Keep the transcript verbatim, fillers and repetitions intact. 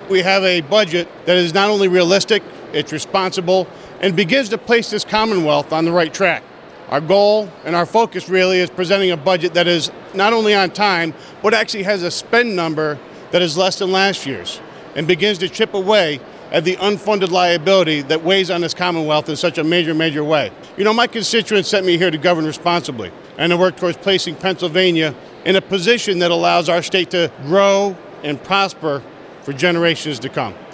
We have a budget that is not only realistic, it's responsible, and begins to place this Commonwealth on the right track. Our goal and our focus really is presenting a budget that is not only on time, but actually has a spend number that is less than last year's and begins to chip away at the unfunded liability that weighs on this Commonwealth in such a major, major way. You know, my constituents sent me here to govern responsibly and to work towards placing Pennsylvania in a position that allows our state to grow and prosper for generations to come.